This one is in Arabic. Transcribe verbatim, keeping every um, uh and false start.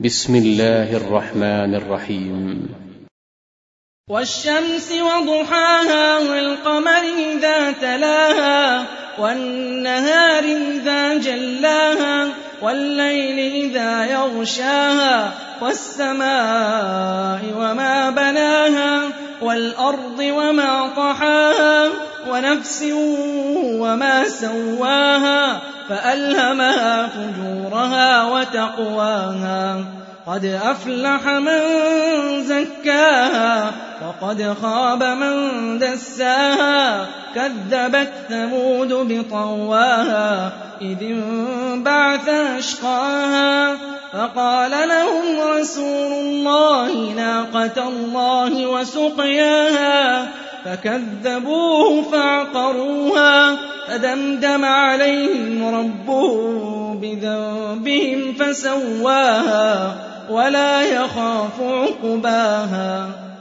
بسم الله الرحمن الرحيم. والشمس وضحاها والقمر إذا تلاها والنهار إذا جلاها والليل إذا يغشاها والسماء وما بناها والأرض وما طحاها ونفس وما سواها فألهمها فجورها وتقواها قد أفلح من زكاها وقد خاب من دساها كذبت ثمود بطواها إذ انبعث أشقاها فقال لهم رسول الله ناقة الله وسقياها فكذبوه فعقروها فدمدم عليهم ربهم بذنبهم فسواها ولا يخاف عقباها.